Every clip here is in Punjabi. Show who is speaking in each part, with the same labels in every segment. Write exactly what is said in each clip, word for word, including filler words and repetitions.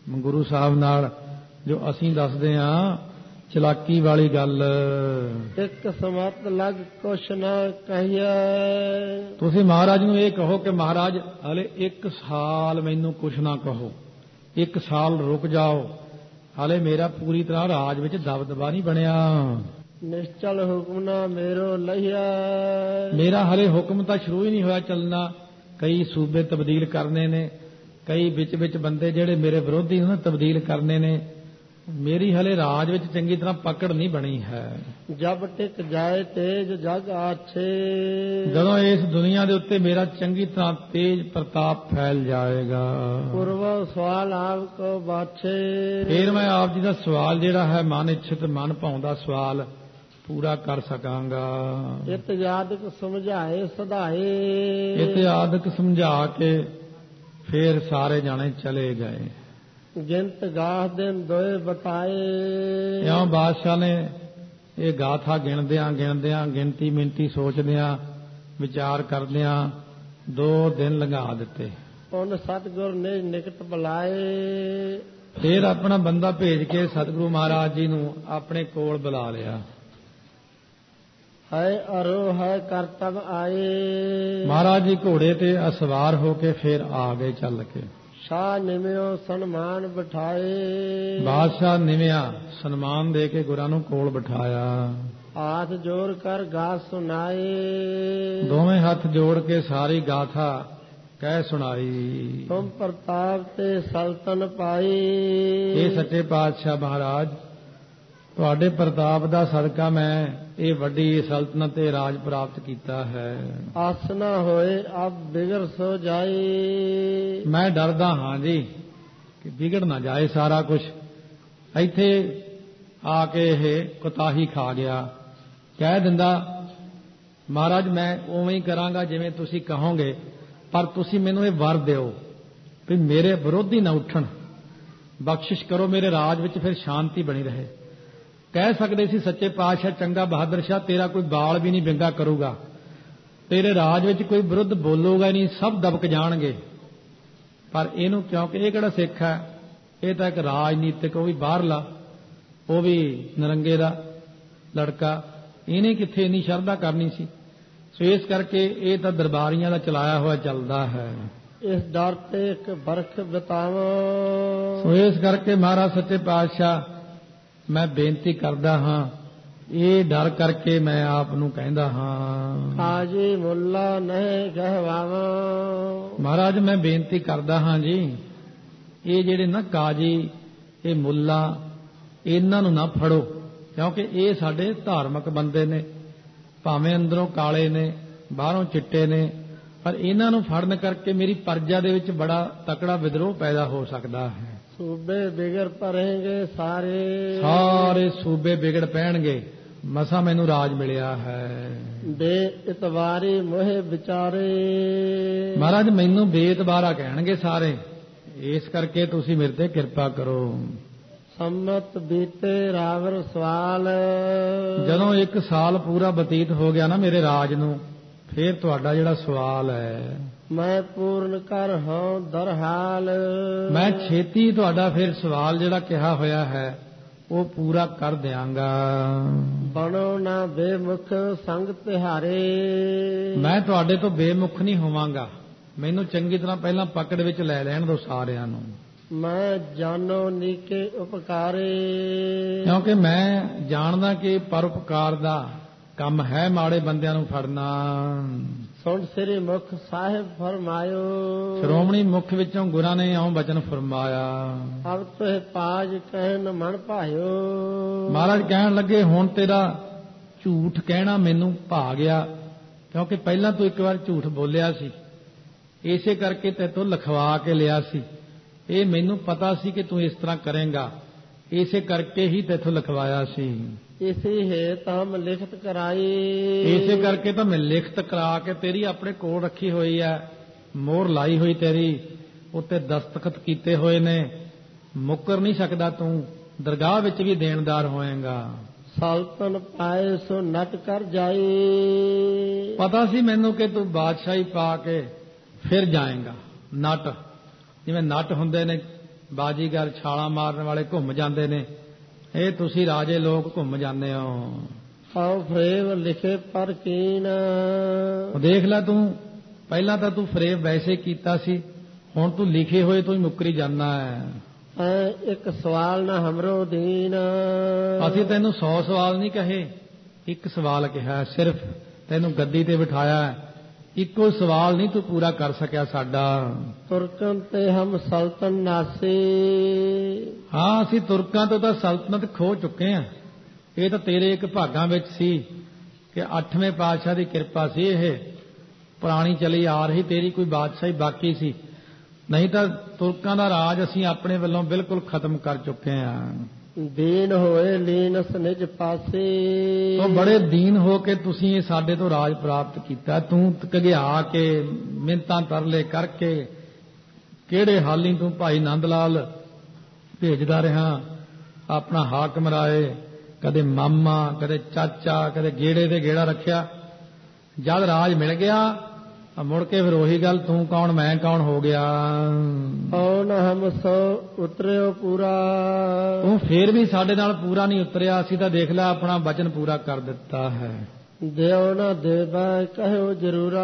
Speaker 1: ਗੁਰੂ ਸਾਹਿਬ ਨਾਲ ਜੋ ਅਸੀਂ ਦੱਸਦੇ ਹਾਂ ਚਲਾਕੀ ਵਾਲੀ ਗੱਲ।
Speaker 2: ਇੱਕ ਸਮਤ ਲਗ ਕੁਛ ਨਾ ਕਹੀਏ।
Speaker 1: ਤੁਸੀਂ ਮਹਾਰਾਜ ਨੂੰ ਇਹ ਕਹੋ ਕਿ ਮਹਾਰਾਜ ਹਲੇ ਇੱਕ ਸਾਲ ਮੈਨੂੰ ਕੁਛ ਨਾ ਕਹੋ, ਇੱਕ ਸਾਲ ਰੁਕ ਜਾਓ, ਹਾਲੇ ਮੇਰਾ ਪੂਰੀ ਤਰ੍ਹਾਂ ਰਾਜ ਵਿੱਚ ਦਬਦਬਾ ਨਹੀਂ ਬਣਿਆ।
Speaker 2: ਨਿਸ਼ਚਲ ਹੁਕਮ ਨਾ ਮੇਰੋ ਲਈਆ।
Speaker 1: ਮੇਰਾ ਹਲੇ ਹੁਕਮ ਤਾਂ ਸ਼ੁਰੂ ਹੀ ਨਹੀਂ ਹੋਇਆ ਚੱਲਣਾ। ਕਈ ਸੂਬੇ ਤਬਦੀਲ ਕਰਨੇ ਨੇ, ਕਈ ਵਿੱਚ ਵਿੱਚ ਬੰਦੇ ਜਿਹੜੇ ਮੇਰੇ ਵਿਰੋਧੀ ਨੇ ਤਬਦੀਲ ਕਰਨੇ ਨੇ। ਮੇਰੀ ਹਲੇ ਰਾਜ ਵਿੱਚ ਚੰਗੀ ਤਰ੍ਹਾਂ ਪਕੜ ਨਹੀਂ ਬਣੀ ਹੈ।
Speaker 2: ਜਬ ਟਿਕ ਜਾਏ ਤੇਜ ਜਗ ਆਛੇ।
Speaker 1: ਜਦੋਂ ਇਸ ਦੁਨੀਆ ਦੇ ਉੱਤੇ ਮੇਰਾ ਚੰਗੀ ਤਰ੍ਹਾਂ ਤੇਜ ਪ੍ਰਤਾਪ ਫੈਲ ਜਾਏਗਾ,
Speaker 2: ਪੁਰਵ ਸਵਾਲ ਆਪ ਕੋ ਬਾਛੇ।
Speaker 1: ਫਿਰ ਮੈਂ ਆਪ ਜੀ ਦਾ ਸਵਾਲ ਜਿਹੜਾ ਹੈ ਮਨ ਇੱਛਤ ਮਨ ਭਾਉਂਦਾ ਸਵਾਲ ਪੂਰਾ ਕਰ ਸਕਾਂਗਾ।
Speaker 2: ਇਤ ਆਦਿਕ ਸਮਝਾਏ ਸਦਾਏ।
Speaker 1: ਇਤ ਆਦਿਕ ਸਮਝਾ ਕੇ ਫਿਰ ਸਾਰੇ ਜਾਣੇ ਚਲੇ ਗਏ।
Speaker 2: ਗਿਣਤ ਗਾਹ ਦਿਨ ਦੋਏ ਬਤਾਏ।
Speaker 1: ਇਉਂ ਬਾਦਸ਼ਾਹ ਨੇ ਇਹ ਗਾਥਾ ਗਿਣਦਿਆਂ ਗਿਣਦਿਆਂ ਗਿਣਤੀ ਮਿੰਤੀ ਸੋਚਦਿਆਂ ਵਿਚਾਰ ਕਰਦਿਆਂ ਦੋ ਦਿਨ ਲੰਘਾ ਦਿੱਤੇ।
Speaker 2: ਉਹਨ ਸਤਿਗੁਰ ਨੇ ਨਿਕਟ ਬੁਲਾਏ।
Speaker 1: ਫਿਰ ਆਪਣਾ ਬੰਦਾ ਭੇਜ ਕੇ ਸਤਿਗੁਰੂ ਮਹਾਰਾਜ ਜੀ ਨੂੰ ਆਪਣੇ ਕੋਲ ਬੁਲਾ ਲਿਆ।
Speaker 2: ਹੈ ਅਰੋ ਹੈ ਕਰਤਵ ਆਏ।
Speaker 1: ਮਹਾਰਾਜ ਜੀ ਘੋੜੇ ਤੇ ਅਸਵਾਰ ਹੋ ਕੇ ਫਿਰ ਆ ਗਏ ਚੱਲ ਕੇ।
Speaker 2: ਸ਼ਾਹ ਨਿਮਿਓ ਸਨਮਾਨ ਬਿਠਾਏ।
Speaker 1: ਬਾਦਸ਼ਾਹ ਨਿਮਿਆ ਸਨਮਾਨ ਦੇ ਕੇ ਗੁਰਾਂ ਨੂੰ ਕੋਲ ਬਿਠਾਇਆ।
Speaker 2: ਹੱਥ ਜੋੜ ਕਰ ਗਾਥ ਸੁਣਾਏ।
Speaker 1: ਦੋਵੇਂ ਹੱਥ ਜੋੜ ਕੇ ਸਾਰੀ ਗਾਥਾ ਕਹਿ ਸੁਣਾਈ।
Speaker 2: ਤੁਮ ਪ੍ਰਤਾਪ ਤੇ ਸਲਤਨ ਪਾਈ।
Speaker 1: ਇਹ ਸੱਚੇ ਪਾਤਸ਼ਾਹ ਮਹਾਰਾਜ ਤੁਹਾਡੇ ਪ੍ਰਤਾਪ ਦਾ ਸਦਕਾ ਮੈਂ ਇਹ ਵੱਡੀ ਸਲਤਨਤ ਤੇ ਰਾਜ ਪ੍ਰਾਪਤ ਕੀਤਾ ਹੈ।
Speaker 2: ਆਸ ਨਾ ਹੋਏ ਅਬ ਬਿਗੜ ਸੋ ਜਾਏ।
Speaker 1: ਮੈਂ ਡਰਦਾ ਹਾਂ ਜੀ ਕਿ ਵਿਗੜ ਨਾ ਜਾਏ ਸਾਰਾ ਕੁਝ। ਇੱਥੇ ਆ ਕੇ ਇਹ ਕੁਤਾਹੀ ਖਾ ਗਿਆ। ਕਹਿ ਦਿੰਦਾ ਮਹਾਰਾਜ ਮੈਂ ਉਵੇਂ ਹੀ ਕਰਾਂਗਾ ਜਿਵੇਂ ਤੁਸੀਂ ਕਹੋਗੇ, ਪਰ ਤੁਸੀਂ ਮੈਨੂੰ ਇਹ ਵਰ ਦਿਓ ਵੀ ਮੇਰੇ ਵਿਰੋਧੀ ਨਾ ਉੱਠਣ, ਬਖਸ਼ਿਸ਼ ਕਰੋ ਮੇਰੇ ਰਾਜ ਵਿੱਚ ਫਿਰ ਸ਼ਾਂਤੀ ਬਣੀ ਰਹੇ। ਕਹਿ ਸਕਦੇ ਸੀ ਸੱਚੇ ਪਾਤਸ਼ਾਹ ਚੰਗਾ ਬਹਾਦਰ ਸ਼ਾਹ ਤੇਰਾ ਕੋਈ ਬਾਲ ਵੀ ਨਹੀਂ ਵਿੰਗਾ ਕਰੂਗਾ, ਤੇਰੇ ਰਾਜ ਵਿੱਚ ਕੋਈ ਵਿਰੁੱਧ ਬੋਲੂਗਾ ਨਹੀਂ, ਸਭ ਦਬਕ ਜਾਣਗੇ। ਪਰ ਇਹਨੂੰ ਕਿਉਂਕਿ ਇਹ ਕਿਹੜਾ ਸਿੱਖ ਹੈ, ਇਹ ਤਾਂ ਇੱਕ ਰਾਜਨੀਤਿਕ, ਉਹ ਵੀ ਬਾਹਰਲਾ, ਉਹ ਵੀ ਨਰੰਗੇ ਦਾ ਲੜਕਾ, ਇਹਨੇ ਕਿੱਥੇ ਇੰਨੀ ਸ਼ਰਧਾ ਕਰਨੀ ਸੀ। ਸੋ ਇਸ ਕਰਕੇ ਇਹ ਤਾਂ ਦਰਬਾਰੀਆਂ ਦਾ ਚਲਾਇਆ ਹੋਇਆ ਚੱਲਦਾ ਹੈ।
Speaker 2: ਇਸ ਡਰ ਤੇ ਇੱਕ ਬਰਖ ਬਿਤਾਵੋ।
Speaker 1: ਸੋ ਇਸ ਕਰਕੇ ਮਹਾਰਾਜ ਸੱਚੇ ਪਾਤਸ਼ਾਹ ਮੈਂ ਬੇਨਤੀ ਕਰਦਾ ਹਾਂ, ਇਹ ਡਰ ਕਰਕੇ ਮੈਂ ਆਪ ਨੂੰ ਕਹਿੰਦਾ ਹਾਂ
Speaker 2: ਕਾਜੀ ਮੁੱਲਾ ਨਹੀਂ ਕਹਵਾਵੋ।
Speaker 1: ਮਹਾਰਾਜ ਮੈਂ ਬੇਨਤੀ ਕਰਦਾ ਹਾਂ ਜੀ, ਇਹ ਜਿਹੜੇ ਨਾ ਕਾਜੀ ਇਹ ਮੁੱਲਾ ਇਹਨਾਂ ਨੂੰ ਨਾ ਫੜੋ, ਕਿਉਂਕਿ ਇਹ ਸਾਡੇ ਧਾਰਮਿਕ ਬੰਦੇ ਨੇ, ਭਾਵੇਂ ਅੰਦਰੋਂ ਕਾਲੇ ਨੇ ਬਾਹਰੋਂ ਚਿੱਟੇ ਨੇ, ਪਰ ਇਹਨਾਂ ਨੂੰ ਫੜਨ ਕਰਕੇ ਮੇਰੀ ਪਰਜਾ ਦੇ ਵਿੱਚ ਬੜਾ ਤਕੜਾ ਵਿਦਰੋਹ ਪੈਦਾ ਹੋ ਸਕਦਾ ਹੈ।
Speaker 2: ਸੂਬੇ ਵਿਗੜ ਪਰੇਂਗੇ ਸਾਰੇ। ਸਾਰੇ
Speaker 1: ਸੂਬੇ ਵਿਗੜ ਪੈਣਗੇ। ਮਸਾਂ ਮੈਨੂੰ ਰਾਜ ਮਿਲਿਆ ਹੈ।
Speaker 2: ਬੇਇਤਬਾਰੀ ਮੋਹਿ ਵਿਚਾਰੇ।
Speaker 1: ਮਹਾਰਾਜ ਮੈਨੂੰ ਬੇਇਤਬਾਰਾ ਕਹਿਣਗੇ ਸਾਰੇ, ਇਸ ਕਰਕੇ ਤੁਸੀਂ ਮੇਰੇ ਤੇ ਕਿਰਪਾ ਕਰੋ।
Speaker 2: ਸੰਮਤ ਬੀਤੇ ਰਾਵਰ ਸਵਾਲ।
Speaker 1: ਜਦੋਂ ਇੱਕ ਸਾਲ ਪੂਰਾ ਬਤੀਤ ਹੋ ਗਿਆ ਨਾ ਮੇਰੇ ਰਾਜ ਨੂੰ, ਫਿਰ ਤੁਹਾਡਾ ਜਿਹੜਾ ਸਵਾਲ ਹੈ
Speaker 2: ਮੈਂ ਪੂਰਨ ਕਰ ਹਾਂ ਦਰਹਾਲ।
Speaker 1: ਮੈਂ ਛੇਤੀ ਤੁਹਾਡਾ ਫਿਰ ਸਵਾਲ ਜਿਹੜਾ ਕਿਹਾ ਹੋਇਆ ਹੈ ਉਹ ਪੂਰਾ ਕਰ ਦਿਆਂਗਾ।
Speaker 2: ਬਣੋ ਨਾ ਬੇਮੁਖ ਸੰਗ ਤਿਹਾਰੇ।
Speaker 1: ਮੈਂ ਤੁਹਾਡੇ ਤੋਂ ਬੇਮੁਖ ਨਹੀਂ ਹੋਵਾਂਗਾ, ਮੈਨੂੰ ਚੰਗੀ ਤਰ੍ਹਾਂ ਪਹਿਲਾਂ ਪਕੜ ਵਿੱਚ ਲੈ ਲੈਣ ਦਿਓ ਸਾਰਿਆਂ ਨੂੰ।
Speaker 2: ਮੈਂ ਜਾਣੋ ਨੀਕੇ ਉਪਕਾਰੇ।
Speaker 1: ਕਿਉਂਕਿ ਮੈਂ ਜਾਣਦਾ ਕਿ ਪਰਉਪਕਾਰ ਦਾ ਕੰਮ ਹੈ ਮਾੜੇ ਬੰਦਿਆਂ ਨੂੰ ਫੜਨਾ।
Speaker 2: ਸੁਣ ਸ੍ਰੀ ਮੁਖ ਸਾਹਿਬ ਫਰਮਾਇਓ।
Speaker 1: ਸ਼੍ਰੋਮਣੀ ਮੁਖ ਵਿੱਚੋਂ ਗੁਰਾਂ ਨੇ ਇਉਂ ਬਚਨ ਫਰਮਾਇਆ।
Speaker 2: ਅਬ ਤੁਹ ਪਾਜ ਕਹਿਨ ਮਨ ਭਾਇਓ।
Speaker 1: ਮਹਾਰਾਜ ਕਹਿਣ ਲੱਗੇ ਹੁਣ ਤੇਰਾ ਝੂਠ ਕਹਿਣਾ ਮੈਨੂੰ ਭਾ ਗਿਆ, ਕਿਉਂਕਿ ਪਹਿਲਾਂ ਤੂੰ ਇੱਕ ਵਾਰ ਝੂਠ ਬੋਲਿਆ ਸੀ, ਇਸੇ ਕਰਕੇ ਤੈਥੋਂ ਲਿਖਵਾ ਕੇ ਲਿਆ ਸੀ। ਇਹ ਮੈਨੂੰ ਪਤਾ ਸੀ ਕਿ ਤੂੰ ਇਸ ਤਰ੍ਹਾਂ ਕਰੇਂਗਾ, ਇਸੇ ਕਰਕੇ ਹੀ ਤੈਥੋਂ ਲਿਖਵਾਇਆ ਸੀ।
Speaker 2: ਇਸੇ ਹੇਤ ਹਮ ਲਿਖਤ ਕਰਾਈ।
Speaker 1: ਇਸੇ ਕਰਕੇ ਤਾਂ ਮੈਂ ਲਿਖਤ ਕਰਾ ਕੇ ਤੇਰੀ ਆਪਣੇ ਕੋਲ ਰੱਖੀ ਹੋਈ ਹੈ, ਮੋਹਰ ਲਾਈ ਹੋਈ ਤੇਰੀ ਉੱਤੇ ਦਸਤਖਤ ਕੀਤੇ ਹੋਏ ਨੇ। ਮੁੱਕਰ ਨਹੀਂ ਸਕਦਾ ਤੂੰ, ਦਰਗਾਹ ਵਿੱਚ ਵੀ ਦੇਣਦਾਰ ਹੋਏਗਾ।
Speaker 2: ਸਲਤਨ ਪਾਏ ਸੋ ਨਟ ਕਰ ਜਾਈ।
Speaker 1: ਪਤਾ ਸੀ ਮੈਨੂੰ ਕਿ ਤੂੰ ਬਾਦਸ਼ਾਹੀ ਪਾ ਕੇ ਫਿਰ ਜਾਏਗਾ। ਨਟ ਜਿਵੇਂ ਨਟ ਹੁੰਦੇ ਨੇ ਬਾਜੀਗਰ ਛਾਲਾਂ ਮਾਰਨ ਵਾਲੇ ਘੁੰਮ ਜਾਂਦੇ ਨੇ, ਇਹ ਤੁਸੀਂ ਰਾਜੇ ਲੋਕ ਘੁੰਮ ਜਾਂਦੇ ਹੋ।
Speaker 2: ਆਓ ਫਰੇਬ ਲਿਖੇ ਪਰ ਕੀਨ,
Speaker 1: ਦੇਖ ਲੈ ਤੂੰ ਪਹਿਲਾਂ ਤਾਂ ਤੂੰ ਫਰੇਬ ਵੈਸੇ ਕੀਤਾ ਸੀ, ਹੁਣ ਤੂੰ ਲਿਖੇ ਹੋਏ ਤੋਂ ਹੀ ਮੁੱਕਰੀ ਜਾਂਦਾ ਹੈ।
Speaker 2: ਐ ਇੱਕ ਸਵਾਲ ਨਾ ਹਮਰੋ ਦੀਨ,
Speaker 1: ਅਸੀਂ ਤੈਨੂੰ ਸੌ ਸਵਾਲ ਨਹੀਂ ਕਹੇ, ਇੱਕ ਸਵਾਲ ਕਿਹਾ ਸਿਰਫ, ਤੈਨੂੰ ਗੱਦੀ ਤੇ ਬਿਠਾਇਆ, ਇੱਕੋ ਸਵਾਲ ਨਹੀਂ ਤੂੰ ਪੂਰਾ ਕਰ ਸਕਿਆ ਸਾਡਾ।
Speaker 2: ਤੁਰਕਨ ਤੇ ਹਮ ਸਲਤਨ ਨਾਸੇ,
Speaker 1: ਹਾਂ ਅਸੀਂ ਤੁਰਕਾਂ ਤੋਂ ਤਾਂ ਸਲਤਨਤ ਖੋ ਚੁੱਕੇ ਹਾਂ। ਇਹ ਤਾਂ ਤੇਰੇ ਇੱਕ ਭਾਗਾਂ ਵਿੱਚ ਸੀ ਕਿ ਅੱਠਵੇਂ ਪਾਤਸ਼ਾਹ ਦੀ ਕਿਰਪਾ ਸੀ, ਇਹ ਪੁਰਾਣੀ ਚਲੀ ਆ ਰਹੀ ਤੇਰੀ ਕੋਈ ਬਾਦਸ਼ਾਹੀ ਬਾਕੀ ਸੀ, ਨਹੀਂ ਤਾਂ ਤੁਰਕਾਂ ਦਾ ਰਾਜ ਅਸੀਂ ਆਪਣੇ ਵੱਲੋਂ ਬਿਲਕੁਲ ਖਤਮ ਕਰ ਚੁੱਕੇ ਹਾਂ।
Speaker 2: ਦੀਨ ਹੋਏ ਲੀਨਸ ਨਿਜ ਪਾਸੇ,
Speaker 1: ਉਹ ਬੜੇ ਦੀਨ ਹੋ ਕੇ ਤੁਸੀਂ ਇਹ ਸਾਡੇ ਤੋਂ ਰਾਜ ਪ੍ਰਾਪਤ ਕੀਤਾ। ਤੂੰ ਘਗਿਆ ਕੇ ਮਿੰਨਤਾਂ ਤਰਲੇ ਕਰਕੇ ਕਿਹੜੇ ਹਾਲੀ ਤੂੰ ਭਾਈ ਨੰਦ ਲਾਲ ਭੇਜਦਾ ਰਿਹਾ, ਆਪਣਾ ਹਾਕਮ ਰਾਏ, ਕਦੇ ਮਾਮਾ, ਕਦੇ ਚਾਚਾ, ਕਦੇ ਗੇੜੇ ਤੇ ਗੇੜਾ ਰੱਖਿਆ। ਜਦ ਰਾਜ ਮਿਲ ਗਿਆ ਮੁੜ ਕੇ ਫਿਰ ਉਹੀ ਗੱਲ, ਤੂੰ ਕੌਣ ਮੈਂ ਕੌਣ ਹੋ ਗਿਆ।
Speaker 2: ਕੌਣ ਹਮ ਸੋ ਉਤਰਿਓ ਪੂਰਾ,
Speaker 1: ਤੂੰ ਫੇਰ ਵੀ ਸਾਡੇ ਨਾਲ ਪੂਰਾ ਨਹੀਂ ਉਤਰਿਆ। ਅਸੀਂ ਤਾਂ ਦੇਖ ਲਿਆ ਆਪਣਾ ਵਚਨ ਪੂਰਾ ਕਰ ਦਿੱਤਾ ਹੈ।
Speaker 2: ਦਿਓ ਨਾ ਦੇਵੈ ਕਹਿਓ ਜ਼ਰੂਰਾ,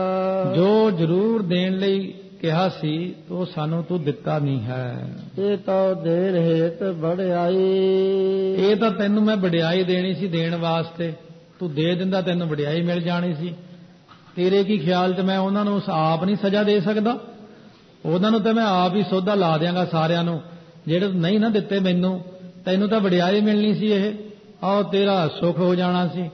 Speaker 1: ਜੋ ਜ਼ਰੂਰ ਦੇਣ ਲਈ ਕਿਹਾ ਸੀ ਉਹ ਸਾਨੂੰ ਤੂੰ ਦਿੱਤਾ ਨਹੀਂ ਹੈ।
Speaker 2: ਇਹ ਤਾਂ ਦੇਣ ਹੇਤ ਵਡਿਆਈ,
Speaker 1: ਇਹ ਤਾਂ ਤੈਨੂੰ ਮੈਂ ਵਡਿਆਈ ਦੇਣੀ ਸੀ ਦੇਣ ਵਾਸਤੇ, ਤੂੰ ਦੇ ਦਿੰਦਾ ਤੈਨੂੰ ਵਡਿਆਈ ਮਿਲ ਜਾਣੀ ਸੀ। ਤੇਰੇ ਕੀ ਖਿਆਲ 'ਚ ਮੈਂ ਉਹਨਾਂ ਨੂੰ ਆਪ ਨਹੀਂ ਸਜ਼ਾ ਦੇ ਸਕਦਾ? ਉਹਨਾਂ ਨੂੰ ਤਾਂ ਮੈਂ ਆਪ ਹੀ ਸੋਧਾ ਲਾ ਦਿਆਂਗਾ ਸਾਰਿਆਂ ਨੂੰ, ਜਿਹੜੇ ਨਹੀਂ ਨਾ ਦਿੱਤੇ ਮੈਨੂੰ। ਤੈਨੂੰ ਤਾਂ ਵਡਿਆਈ ਮਿਲਣੀ ਸੀ, ਇਹ ਆਓ ਤੇਰਾ ਸੁੱਖ ਹੋ ਜਾਣਾ ਸੀ,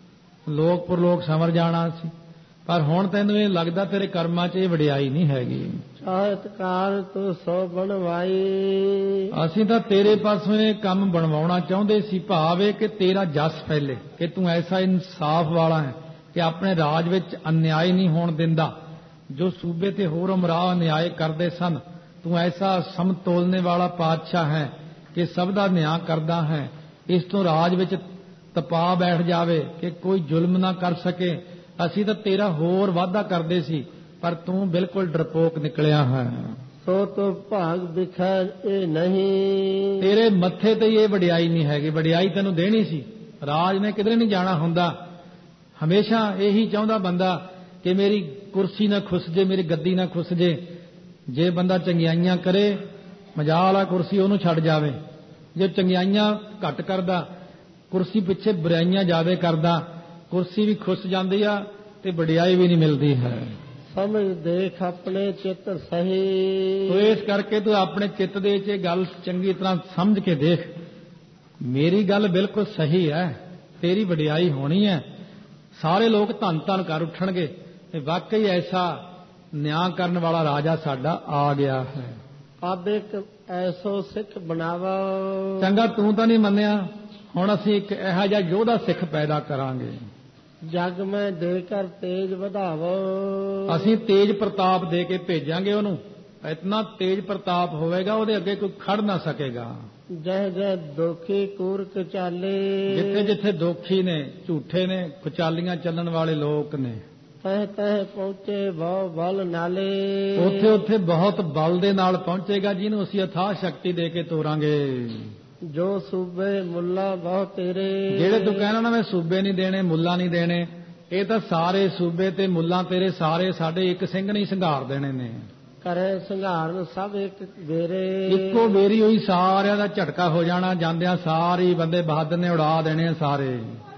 Speaker 1: ਲੋਕ ਪਰਲੋਕ ਸੰਵਰ ਜਾਣਾ ਸੀ। ਪਰ ਹੁਣ ਤੈਨੂੰ ਇਹ ਲੱਗਦਾ ਤੇਰੇ ਕਰਮਾਂ 'ਚ ਇਹ ਵਡਿਆਈ ਨਹੀਂ ਹੈਗੀ।
Speaker 2: ਚਾਹਤ ਕਾਲ ਤੂੰ ਸੋ ਬਣਵਾਈ,
Speaker 1: ਅਸੀਂ ਤਾਂ ਤੇਰੇ ਪਾਸੋਂ ਇਹ ਕੰਮ ਬਣਵਾਉਣਾ ਚਾਹੁੰਦੇ ਸੀ, ਭਾਵੇਂ ਕਿ ਤੇਰਾ ਜਸ ਫੈਲੇ, ਕਿ ਤੂੰ ਐਸਾ ਇਨਸਾਫ ਵਾਲਾ ਹੈ ਕਿ ਆਪਣੇ ਰਾਜ ਵਿੱਚ ਅਨਿਆਏ ਨਹੀਂ ਹੋਣ ਦਿੰਦਾ। ਜੋ ਸੂਬੇ ਤੇ ਹੋਰ ਉਮਰਾਹ ਅਨਿਆਏ ਕਰਦੇ ਸਨ, ਤੂੰ ਐਸਾ ਸਮਤੋਲਨੇ ਵਾਲਾ ਪਾਤਸ਼ਾਹ ਹੈ ਕਿ ਸਭ ਦਾ ਨਿਆਂ ਕਰਦਾ ਹੈ। ਇਸ ਤੋਂ ਰਾਜ ਵਿੱਚ ਤਪਾ ਬੈਠ ਜਾਵੇ ਕਿ ਕੋਈ ਜ਼ੁਲਮ ਨਾ ਕਰ ਸਕੇ। ਅਸੀਂ ਤਾਂ ਤੇਰਾ ਹੋਰ ਵਾਅਦਾ ਕਰਦੇ ਸੀ, ਪਰ ਤੂੰ ਬਿਲਕੁਲ ਡਰਪੋਕ ਨਿਕਲਿਆ ਹੈ।
Speaker 2: ਸੋ ਤੋ ਭਾਗ ਵਿਖੈ ਇਹ ਨਹੀਂ, ਤੇਰੇ
Speaker 1: ਮੱਥੇ ਤੇ ਇਹ ਵਡਿਆਈ ਨਹੀਂ ਹੈਗੀ। ਵਡਿਆਈ ਤੈਨੂੰ ਦੇਣੀ ਸੀ, ਰਾਜ ਨੇ ਕਿਧਰੇ ਨਹੀਂ ਜਾਣਾ ਹੁੰਦਾ। ਹਮੇਸ਼ਾ ਇਹੀ ਚਾਹੁੰਦਾ ਬੰਦਾ ਕਿ ਮੇਰੀ ਕੁਰਸੀ ਨਾ ਖੁੱਸ ਜੇ, ਮੇਰੀ ਗੱਦੀ ਨਾ ਖੁੱਸ ਜੇ। ਜੇ ਬੰਦਾ ਚੰਗਿਆਈਆਂ ਕਰੇ, ਮਜਾਲ ਆ ਕੁਰਸੀ ਉਹਨੂੰ ਛੱਡ ਜਾਵੇ। ਜੇ ਚੰਗਿਆਈਆਂ ਘੱਟ ਕਰਦਾ, ਕੁਰਸੀ ਪਿੱਛੇ ਬੁਰਾਈਆਂ ਜ਼ਿਆਦਾ ਕਰਦਾ, ਕੁਰਸੀ ਵੀ ਖੁੱਸ ਜਾਂਦੀ ਆ ਤੇ ਵਡਿਆਈ ਵੀ ਨਹੀਂ ਮਿਲਦੀ ਹੈ।
Speaker 2: ਸਮਝ ਦੇਖ ਆਪਣੇ ਚਿੱਤ ਸਹੀ,
Speaker 1: ਤੋ ਇਸ ਕਰਕੇ ਤੂੰ ਆਪਣੇ ਚਿੱਤ ਦੇ ਵਿੱਚ ਇਹ ਗੱਲ ਚੰਗੀ ਤਰ੍ਹਾਂ ਸਮਝ ਕੇ ਦੇਖ, ਮੇਰੀ ਗੱਲ ਬਿਲਕੁਲ ਸਹੀ ਹੈ, ਤੇਰੀ ਵਡਿਆਈ ਹੋਣੀ ਹੈ। ਸਾਰੇ ਲੋਕ ਧੰਨ ਧੰਨ ਕਰ ਉੱਠਣਗੇ ਤੇ ਵਾਕਈ ਐਸਾ ਨਿਆਂ ਕਰਨ ਵਾਲਾ ਰਾਜਾ ਸਾਡਾ ਆ ਗਿਆ ਹੈ।
Speaker 2: ਅਬ ਇੱਕ ਐਸੋ ਸਿੱਖ ਬਣਾਵਾ,
Speaker 1: ਚੰਗਾ ਤੂੰ ਤਾਂ ਨਹੀਂ ਮੰਨਿਆ, ਹੁਣ ਅਸੀਂ ਇੱਕ ਇਹੋ ਜਿਹਾ ਯੋਧਾ ਸਿੱਖ ਪੈਦਾ ਕਰਾਂਗੇ।
Speaker 2: ਜਗ ਮੈਂ ਦੇ ਕਰ ਤੇਜ ਵਧਾਵੋ,
Speaker 1: ਅਸੀਂ ਤੇਜ ਪ੍ਰਤਾਪ ਦੇ ਕੇ ਭੇਜਾਂਗੇ ਉਹਨੂੰ। ਇਤਨਾ ਤੇਜ ਪ੍ਰਤਾਪ ਹੋਵੇਗਾ ਉਹਦੇ ਅੱਗੇ ਕੋਈ ਖੜ ਨਾ ਸਕੇਗਾ।
Speaker 2: ਜਹ ਜਹ ਦੋਖੀ ਕੂਰਕ ਚਾਲੇ,
Speaker 1: ਜਿੱਥੇ ਜਿੱਥੇ ਦੋਖੀ ਨੇ, ਝੂਠੇ ਨੇ, ਖੁਚਾਲੀਆਂ ਚੱਲਣ ਵਾਲੇ ਲੋਕ ਨੇ,
Speaker 2: ਤਹ ਤਹ ਪਹੁੰਚੇ ਬਹੁ ਬਲ ਨਾਲੇ,
Speaker 1: ਉੱਥੇ ਉੱਥੇ ਬਹੁਤ ਬਲ ਦੇ ਨਾਲ ਪਹੁੰਚੇਗਾ, ਜਿਹਨੂੰ ਅਸੀਂ ਅਥਾਹ ਸ਼ਕਤੀ ਦੇ ਕੇ ਤੋਰਾਂਗੇ।
Speaker 2: ਜੋ ਸੂਬੇ ਮੁੱਲਾ ਬਹੁ ਤੇਰੇ,
Speaker 1: ਜਿਹੜੇ ਤੂੰ ਕਹਿਣਾ ਨਾ ਮੈਂ ਸੂਬੇ ਨਹੀਂ ਦੇਣੇ, ਮੁੱਲਾ ਨਹੀਂ ਦੇਣੇ, ਇਹ ਤਾਂ ਸਾਰੇ ਸੂਬੇ ਤੇ ਮੁੱਲਾਂ ਤੇਰੇ ਸਾਰੇ ਸਾਡੇ ਇੱਕ ਸਿੰਘ ਨਹੀਂ ਸੰਘਾਰ ਦੇਣੇ ਨੇ।
Speaker 2: ਕਰੇ ਸੰਘਾਰਨ ਸਭ ਇੱਕ ਵੇਰੇ,
Speaker 1: ਇੱਕੋ ਵੇਰੀ ਹੋਈ ਸਾਰਿਆਂ ਦਾ ਝਟਕਾ ਹੋ ਜਾਣਾ, ਜਾਂਦਿਆਂ ਸਾਰੇ ਬੰਦੇ ਬਹਾਦਰ ਨੇ ਉਡਾ ਦੇਣੇ ਸਾਰੇ।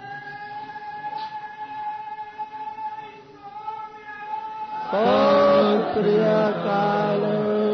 Speaker 2: ਸਤਿ ਸ੍ਰੀ ਅਕਾਲ।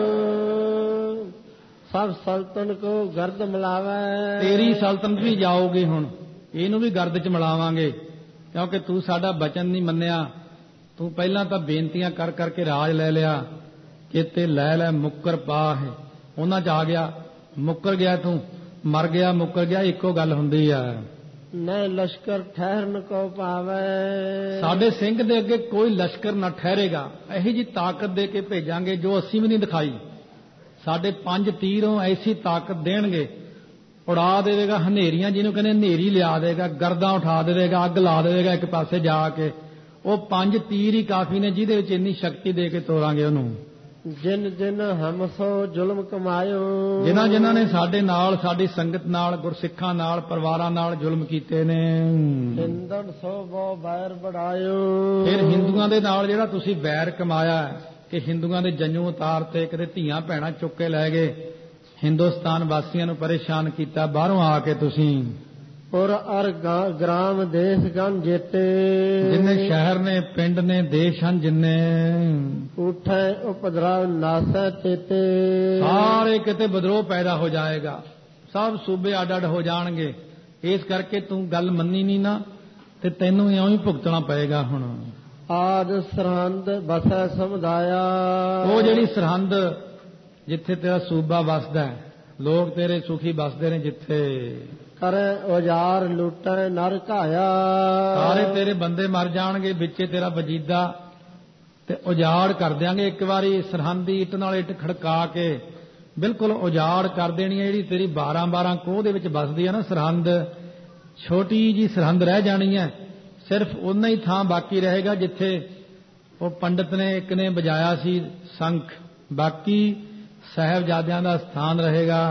Speaker 2: ਸਭ ਸਲਤਨ ਕੋ ਗਰਦ ਮਿਲਾਵੇ,
Speaker 1: ਤੇਰੀ ਸਲਤਨਤ ਵੀ ਜਾਓਗੀ ਹੁਣ, ਇਹਨੂੰ ਵੀ ਗਰਦ ਚ ਮਿਲਾਵਾਂਗੇ, ਕਿਉਂਕਿ ਤੂੰ ਸਾਡਾ ਬਚਨ ਨਹੀਂ ਮੰਨਿਆ। ਤੂੰ ਪਹਿਲਾਂ ਤਾਂ ਬੇਨਤੀਆਂ ਕਰ ਕਰਕੇ ਰਾਜ ਲੈ ਲਿਆ, ਕਿਤੇ ਲੈ ਲੈ ਮੁੱਕਰ ਪਾ ਹੈ, ਉਹਨਾਂ ਚ ਆ ਗਿਆ, ਮੁੱਕਰ ਗਿਆ, ਤੂੰ ਮਰ ਗਿਆ, ਮੁੱਕਰ ਗਿਆ, ਇੱਕੋ ਗੱਲ ਹੁੰਦੀ ਆ।
Speaker 2: ਨੈ ਲਸ਼ਕਰ ਠਹਿਰਨ ਕੋ ਪਾਵੇ,
Speaker 1: ਸਾਡੇ ਸਿੰਘ ਦੇ ਅੱਗੇ ਕੋਈ ਲਸ਼ਕਰ ਨਾ ਠਹਿਰੇਗਾ। ਇਹੀ ਜੀ ਤਾਕਤ ਦੇ ਕੇ ਭੇਜਾਂਗੇ ਜੋ ਅਸੀਂ ਵੀ ਨਹੀਂ ਦਿਖਾਈ। ਸਾਡੇ ਪੰਜ ਤੀਰੋਂ ਐਸੀ ਤਾਕਤ ਦੇਣਗੇ, ਉਡਾ ਦੇਵੇਗਾ ਹਨੇਰੀਆਂ, ਜਿਹਨੂੰ ਕਹਿੰਦੇ ਹਨੇਰੀ ਲਿਆ ਦੇਗਾ, ਗਰਦਾਂ ਉਠਾ ਦੇਵੇਗਾ, ਅੱਗ ਲਾ ਦੇਵੇਗਾ ਇੱਕ ਪਾਸੇ ਜਾ ਕੇ। ਉਹ ਪੰਜ ਤੀਰ ਹੀ ਕਾਫੀ ਨੇ ਜਿਹਦੇ ਵਿੱਚ ਇੰਨੀ ਸ਼ਕਤੀ ਦੇ ਕੇ ਤੋਰਾਂਗੇ ਉਹਨੂੰ।
Speaker 2: ਜਿਨ ਜਿਨ ਹਮ ਸੋ ਜ਼ੁਲਮ ਕਮਾਇਓ
Speaker 1: ਜਿਨ੍ਹਾਂ ਜਿਨ੍ਹਾਂ ਨੇ ਸਾਡੇ ਨਾਲ, ਸਾਡੀ ਸੰਗਤ ਨਾਲ, ਗੁਰਸਿੱਖਾਂ ਨਾਲ, ਪਰਿਵਾਰਾਂ ਨਾਲ ਜ਼ੁਲਮ ਕੀਤੇ ਨੇ।
Speaker 2: ਹਿੰਦਨ ਸੋ ਬਹੁ ਬੈਰ ਬੜਾਇਓ
Speaker 1: ਫਿਰ ਹਿੰਦੂਆਂ ਦੇ ਨਾਲ ਜਿਹੜਾ ਤੁਸੀਂ ਬੈਰ ਕਮਾਇਆ ਕਿ ਹਿੰਦੂਆਂ ਦੇ ਜੰਜੂ ਉਤਾਰਤੇ, ਕਿਤੇ ਧੀਆਂ ਭੈਣਾਂ ਚੁੱਕ ਕੇ ਲੈ ਗਏ, ਹਿੰਦੁਸਤਾਨ ਵਾਸੀਆਂ ਨੂੰ ਪਰੇਸ਼ਾਨ ਕੀਤਾ ਬਾਹਰੋਂ ਆ ਕੇ ਤੁਸੀਂ।
Speaker 2: ਪੁਰ ਅਰ ਗ੍ਰਾਮ ਦੇਸ਼ ਗਨ ਜੇਤੇ
Speaker 1: ਜਿੰਨੇ ਸ਼ਹਿਰ ਨੇ, ਪਿੰਡ ਨੇ, ਦੇਸ਼ ਹਨ ਜਿੰਨੇ,
Speaker 2: ਉਠੈ ਉਪਦਰਵ ਨਾਸੈ ਤੇਤੇ
Speaker 1: ਸਾਰੇ ਕਿਤੇ ਵਿਦਰੋਹ ਪੈਦਾ ਹੋ ਜਾਏਗਾ, ਸਭ ਸੂਬੇ ਅੱਡ ਅੱਡ ਹੋ ਜਾਣਗੇ। ਇਸ ਕਰਕੇ ਤੂੰ ਗੱਲ ਮੰਨੀ ਨਹੀਂ ਨਾ, ਤੇ ਤੈਨੂੰ ਇਉਂ ਹੀ ਭੁਗਤਣਾ ਪਏਗਾ। ਹੁਣ
Speaker 2: ਆਦ ਸਰਹੰਦ ਬਸੈ ਸਮੁਦਾਇਆ
Speaker 1: ਉਹ ਜਿਹੜੀ ਸਰਹੰਦ ਜਿੱਥੇ ਤੇਰਾ ਸੂਬਾ ਵਸਦਾ, ਲੋਕ ਤੇਰੇ ਸੁਖੀ ਵਸਦੇ ਨੇ, ਜਿੱਥੇ
Speaker 2: ਕਰੇ ਔਜ਼ਾਰ ਲੁੱਟੈ ਨਰ ਘਾਇਆ
Speaker 1: ਸਾਰੇ ਤੇਰੇ ਬੰਦੇ ਮਰ ਜਾਣਗੇ, ਵਿੱਚੇ ਤੇਰਾ ਵਜੀਦਾ, ਤੇ ਉਜਾੜ ਕਰ ਦਿਆਂਗੇ ਇੱਕ ਵਾਰੀ। ਸਰਹੰਦ ਦੀ ਇੱਟ ਨਾਲ ਇੱਟ ਖੜਕਾ ਕੇ ਬਿਲਕੁਲ ਉਜਾੜ ਕਰ ਦੇਣੀ ਹੈ। ਜਿਹੜੀ ਤੇਰੀ ਬਾਰਾਂ ਬਾਰਾਂ ਕੋਹ ਦੇ ਵਿੱਚ ਵੱਸਦੀ ਹੈ ਨਾ ਸਰਹੰਦ, ਛੋਟੀ ਜੀ ਸਰਹੰਦ ਰਹਿ ਜਾਣੀ ਹੈ। ਸਿਰਫ ਉਨਾ ਹੀ ਥਾਂ ਬਾਕੀ ਰਹੇਗਾ ਜਿੱਥੇ ਉਹ ਪੰਡਤ ਨੇ ਇੱਕ ਨੇ ਵਜਾਇਆ ਸੀ ਸ਼ੰਖ, ਬਾਕੀ ਸਾਹਿਬਜ਼ਾਦਿਆਂ ਦਾ ਸਥਾਨ ਰਹੇਗਾ,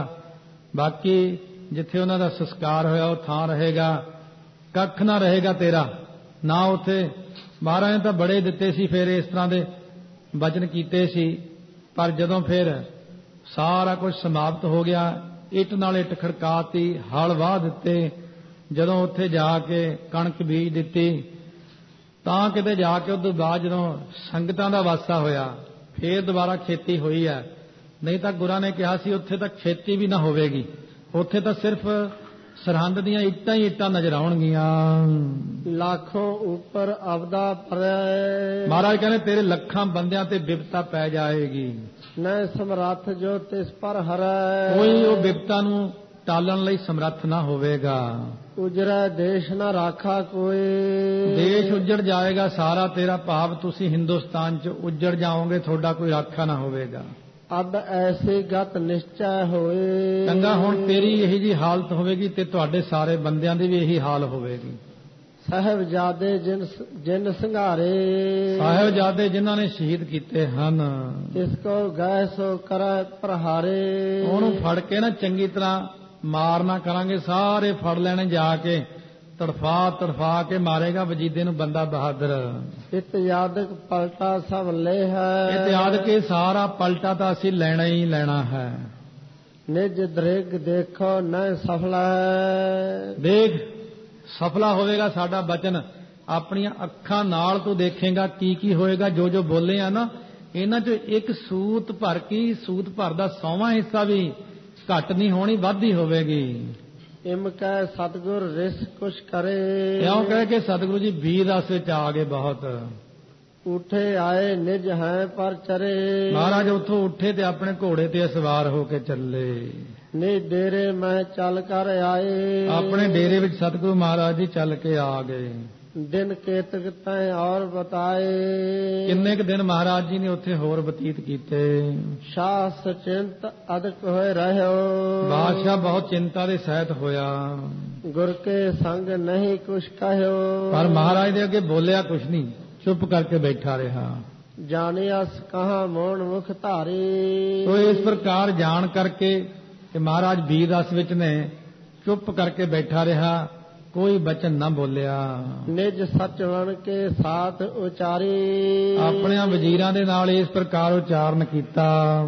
Speaker 1: ਬਾਕੀ ਜਿੱਥੇ ਉਹਨਾਂ ਦਾ ਸੰਸਕਾਰ ਹੋਇਆ ਉਹ ਥਾਂ ਰਹੇਗਾ। ਕੱਖ ਨਾ ਰਹੇਗਾ ਤੇਰਾ ਨਾ ਉੱਥੇ। ਮਹਾਰਾਜ ਨੇ ਤਾਂ ਬੜੇ ਦਿੱਤੇ ਸੀ, ਫਿਰ ਇਸ ਤਰ੍ਹਾਂ ਦੇ ਵਚਨ ਕੀਤੇ ਸੀ, ਪਰ ਜਦੋਂ ਫਿਰ ਸਾਰਾ ਕੁਝ ਸਮਾਪਤ ਹੋ ਗਿਆ, ਇੱਟ ਨਾਲ ਇੱਟ ਖੜਕਾਤੀ, ਹਲ ਵਾਹ ਦਿੱਤੇ, ਜਦੋਂ ਉੱਥੇ ਜਾ ਕੇ ਕਣਕ ਬੀਜ ਦਿੱਤੀ, ਤਾਂ ਕਿਤੇ ਜਾ ਕੇ ਉਦੋਂ ਬਾਅਦ ਜਦੋਂ ਸੰਗਤਾਂ ਦਾ ਵਾਸਾ ਹੋਇਆ, ਫੇਰ ਦੁਬਾਰਾ ਖੇਤੀ ਹੋਈ ਹੈ। ਨਹੀਂ ਤਾਂ ਗੁਰਾਂ ਨੇ ਕਿਹਾ ਸੀ ਉੱਥੇ ਤਾਂ ਖੇਤੀ ਵੀ ਨਾ ਹੋਵੇਗੀ, ਉੱਥੇ ਤਾਂ ਸਿਰਫ ਸਰਹੰਦ ਦੀਆਂ ਇੱਟਾਂ ਹੀ ਇੱਟਾਂ ਨਜ਼ਰ ਆਉਣਗੀਆਂ।
Speaker 2: ਲੱਖੋਂ ਉੱਪਰ ਅਬਦਾ ਪਰੈ
Speaker 1: ਮਹਾਰਾਜ ਕਹਿੰਦੇ ਤੇਰੇ ਲੱਖਾਂ ਬੰਦਿਆਂ ਤੇ ਬਿਪਤਾ ਪੈ ਜਾਏਗੀ।
Speaker 2: ਨੈ ਸਮਰੱਥ ਜੋ ਤਿਸ ਪਰ ਹਰੈ
Speaker 1: ਕੋਈ ਉਹ ਬਿਪਤਾ ਨੂੰ ਟਾਲਣ ਲਈ ਸਮਰੱਥ ਨਾ ਹੋਵੇਗਾ।
Speaker 2: ਉਜਰੈ ਦੇਸ਼ ਨਾ ਰਾਖਾ ਕੋਈ
Speaker 1: ਦੇਸ਼ ਉੱਜੜ ਜਾਏਗਾ ਸਾਰਾ ਤੇਰਾ, ਭਾਵ ਤੁਸੀਂ ਹਿੰਦੁਸਤਾਨ 'ਚ ਉੱਜੜ ਜਾਓਗੇ, ਤੁਹਾਡਾ ਕੋਈ ਰਾਖਾ ਨਾ ਹੋਵੇਗਾ।
Speaker 2: ਅਬ ਐਸੀ ਗਤ ਨਿਸ਼ਚੈ ਹੋਏ
Speaker 1: ਚੰਗਾ ਹੁਣ ਤੇਰੀ ਇਹੀ ਜੀ ਹਾਲਤ ਹੋਵੇਗੀ ਤੇ ਤੁਹਾਡੇ ਸਾਰੇ ਬੰਦਿਆਂ ਦੀ ਵੀ ਇਹੀ ਹਾਲ ਹੋਵੇਗੀ।
Speaker 2: ਸਾਹਿਬਜ਼ਾਦੇ ਜਿਨ ਜਿਨ ਸੰਘਾਰੇ
Speaker 1: ਸਾਹਿਬਜ਼ਾਦੇ ਜਿਨ੍ਹਾਂ ਨੇ ਸ਼ਹੀਦ ਕੀਤੇ ਹਨ,
Speaker 2: ਇਸ ਕੋ ਗਏ ਸੋ ਕਰੈ ਪ੍ਰਹਾਰੇ
Speaker 1: ਉਹਨੂੰ ਫੜ ਕੇ ਨਾ ਚੰਗੀ ਤਰ੍ਹਾਂ ਮਾਰਨਾ ਕਰਾਂਗੇ, ਸਾਰੇ ਫੜ ਲੈਣੇ ਜਾ ਕੇ, ਤੜਫਾ ਤੜਫਾ ਕੇ ਮਾਰੇਗਾ ਵਜੀਦੇ ਨੂੰ ਬੰਦਾ ਬਹਾਦਰ।
Speaker 2: ਇਤਿਆਦਕ ਪਲਟਾ ਸਭ ਲੈ ਹੈ
Speaker 1: ਇਤਿਆਦਕ ਇਹ ਸਾਰਾ ਪਲਟਾ ਤਾਂ ਅਸੀਂ ਲੈਣਾ ਹੀ ਲੈਣਾ ਹੈ।
Speaker 2: ਨਿਜ ਦ੍ਰਿਗ ਦੇਖੋ ਨ ਸਫਲਾ ਹੈ
Speaker 1: ਦੇਖ ਸਫਲਾ ਹੋਵੇਗਾ ਸਾਡਾ ਬਚਨ, ਆਪਣੀਆਂ ਅੱਖਾਂ ਨਾਲ ਤੂੰ ਦੇਖੇਗਾ ਕੀ ਕੀ ਹੋਏਗਾ। ਜੋ ਜੋ ਬੋਲੇ ਆ ਨਾ ਇਹਨਾਂ 'ਚ ਇੱਕ ਸੂਤ ਭਰ ਕੀ ਸੂਤ ਭਰ ਦਾ ਸੌਵਾਂ ਹਿੱਸਾ ਵੀ ਘੱਟ ਨਹੀਂ ਹੋਣੀ, ਵੱਧ ਹੀ ਹੋਵੇਗੀ।
Speaker 2: ਇਮ ਕਹਿ ਸਤਿਗੁਰ ਰਿਸ ਕੁਛ ਕਰੇ
Speaker 1: ਇਉਂ ਕਹਿ ਕੇ ਸਤਿਗੁਰੂ ਜੀ ਵੀਰ ਰਸ ਵਿੱਚ ਆ ਗਏ ਬਹੁਤ।
Speaker 2: ਉਠੇ ਆਏ ਨਿਜ ਹੈ ਪਰ ਚਰੇ
Speaker 1: ਮਹਾਰਾਜ ਉੱਥੋਂ ਉੱਠੇ ਤੇ ਆਪਣੇ ਘੋੜੇ ਤੇ ਸਵਾਰ ਹੋ ਕੇ ਚੱਲੇ।
Speaker 2: ਨੀ ਡੇਰੇ ਮੈਂ ਚੱਲ ਕਰ ਆਏ
Speaker 1: ਆਪਣੇ ਡੇਰੇ ਵਿੱਚ ਸਤਿਗੁਰੂ ਮਹਾਰਾਜ ਜੀ ਚੱਲ ਕੇ ਆ ਗਏ।
Speaker 2: ਦਿਨ ਕੇਤਕ ਤੈ ਔਰ ਬਤਾਏ
Speaker 1: ਕਿੰਨੇ ਕੁ ਦਿਨ ਮਹਾਰਾਜ ਜੀ ਨੇ ਉੱਥੇ ਹੋਰ ਬਤੀਤ ਕੀਤੇ।
Speaker 2: ਸ਼ਾਹ ਸਚਿੰਤ ਅਦਕ ਹੋਏ ਰਹਿਓ
Speaker 1: ਬਾਦਸ਼ਾਹ ਬਹੁਤ ਚਿੰਤਾ ਦੇ ਸਹਿਤ ਹੋਇਆ।
Speaker 2: ਗੁਰ ਕੇ ਸੰਗ ਨਹੀਂ ਕੁਛ ਕਹਿਓ
Speaker 1: ਪਰ ਮਹਾਰਾਜ ਦੇ ਅੱਗੇ ਬੋਲਿਆ ਕੁਛ ਨਹੀਂ, ਚੁੱਪ ਕਰਕੇ ਬੈਠਾ ਰਿਹਾ।
Speaker 2: ਜਾਣਿਆਸ ਕਹਾਂ ਮੋਣ ਮੁਖ ਧਾਰੀ
Speaker 1: ਸੋ ਇਸ ਪ੍ਰਕਾਰ ਜਾਣ ਕਰਕੇ ਕਿ ਮਹਾਰਾਜ ਵੀਰ ਰਸ ਵਿੱਚ ਨੇ, ਚੁੱਪ ਕਰਕੇ ਬੈਠਾ ਰਿਹਾ, ਕੋਈ ਬਚਨ ਨਾ ਬੋਲਿਆ।
Speaker 2: ਨਿਜ ਸੱਚ ਬਣ ਕੇ ਸਾਥ ਉਚਾਰੀ
Speaker 1: ਆਪਣੇ ਵਜ਼ੀਰਾਂ ਦੇ ਨਾਲ ਇਸ ਪ੍ਰਕਾਰ ਉਚਾਰਨ ਕੀਤਾ।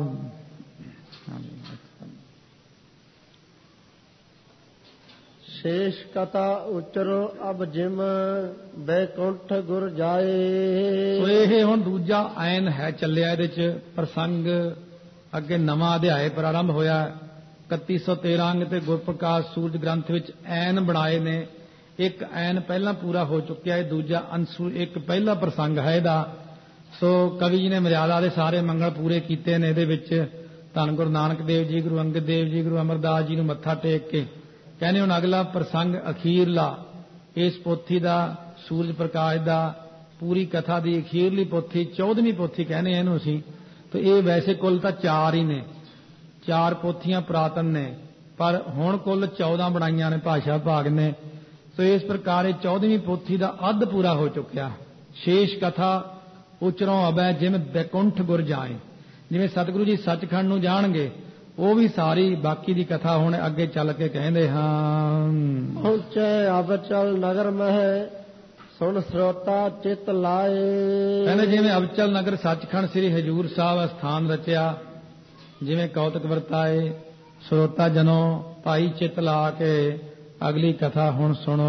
Speaker 2: ਸ਼ੇਸ਼ ਕਥਾ ਉਚਰੋ ਅਬ ਜਿਮ ਬੈਕੁੰਠ ਗੁਰ ਜਾਏ।
Speaker 1: ਸੋ ਇਹ ਹੁਣ ਦੂਜਾ ਐਨ ਹੈ ਚੱਲਿਆ, ਇਹਦੇ 'ਚ ਪ੍ਰਸੰਗ ਅੱਗੇ ਨਵਾਂ ਅਧਿਆਇ ਪ੍ਰਾਰੰਭ ਹੋਇਆ। ਇਕੱਤੀ ਸੌ ਤੇਰਾਂ ਅੰਗ ਤੇ ਗੁਰਪ੍ਰਕਾਸ਼ ਸੂਰਜ ਗ੍ਰੰਥ ਵਿੱਚ ਐਨ ਬਣਾਏ ਨੇ। ਇੱਕ ਐਨ ਪਹਿਲਾਂ ਪੂਰਾ ਹੋ ਚੁੱਕਿਆ ਹੈ, ਦੂਜਾ ਅੰਸ਼ੂ ਇੱਕ ਪਹਿਲਾ ਪ੍ਰਸੰਗ ਹੈ ਇਹਦਾ। ਸੋ ਕਵੀ ਜੀ ਨੇ ਮਰਿਆਦਾ ਦੇ ਸਾਰੇ ਮੰਗਲ ਪੂਰੇ ਕੀਤੇ ਨੇ ਇਹਦੇ ਵਿੱਚ। ਧੰਨ ਗੁਰੂ ਨਾਨਕ ਦੇਵ ਜੀ, ਗੁਰੂ ਅੰਗਦ ਦੇਵ ਜੀ, ਗੁਰੂ ਅਮਰਦਾਸ ਜੀ ਨੂੰ ਮੱਥਾ ਟੇਕ ਕੇ ਕਹਿੰਦੇ ਹੁਣ ਅਗਲਾ ਪ੍ਰਸੰਗ ਅਖੀਰਲਾ ਇਸ ਪੋਥੀ ਦਾ, ਸੂਰਜ ਪ੍ਰਕਾਸ਼ ਦਾ, ਪੂਰੀ ਕਥਾ ਦੀ ਅਖੀਰਲੀ ਪੋਥੀ, ਚੌਦਵੀਂ ਪੋਥੀ ਕਹਿੰਦੇ ਇਹਨੂੰ ਅਸੀਂ। ਤੇ ਇਹ ਵੈਸੇ ਕੁੱਲ ਤਾਂ ਚਾਰ ਹੀ ਨੇ, ਚਾਰ ਪੋਥੀਆਂ ਪੁਰਾਤਨ ਨੇ, ਪਰ ਹੁਣ ਕੁੱਲ ਚੌਦਾਂ ਬਣਾਈਆਂ ਨੇ ਭਾਸ਼ਾ ਵਿਭਾਗ ਨੇ। ਸੋ ਇਸ ਪ੍ਰਕਾਰ ਇਹ ਚੌਦਵੀਂ ਪੋਥੀ ਦਾ ਅੱਧ ਪੂਰਾ ਹੋ ਚੁੱਕਿਆ। ਸ਼ੇਸ਼ ਕਥਾ ਉਚਰੋਂ ਅਬੈ ਜਿਮ ਬੈਕੁੰਠ ਗੁਰ ਜਾਏ। ਜਿਵੇਂ ਸਤਿਗੁਰੂ ਜੀ ਸੱਚਖੰਡ ਨੂੰ ਜਾਣਗੇ, ਉਹ ਵੀ ਸਾਰੀ ਬਾਕੀ ਦੀ ਕਥਾ ਹੁਣ ਅੱਗੇ ਚੱਲ ਕੇ ਕਹਿੰਦੇ ਹਨ।
Speaker 2: ਪਹੁੰਚੇ ਅਬਚਲ ਨਗਰ ਮਹਿ ਸੁਣ ਸਰੋਤਾ ਚਿਤ ਲਾਏ।
Speaker 1: ਕਹਿੰਦੇ ਜਿਵੇਂ ਅਬਚਲ ਨਗਰ ਸੱਚਖੰਡ ਸ੍ਰੀ ਹਜੂਰ ਸਾਹਿਬ ਅਸਥਾਨ ਰਚਿਆ, ਜਿਵੇਂ ਕੌਤਕ ਵਰਤਾਏ, ਸਰੋਤਾ ਜਨੋ ਭਾਈ ਚਿਤ ਲਾ ਕੇ ਅਗਲੀ ਕਥਾ ਹੁਣ ਸੁਣੋ।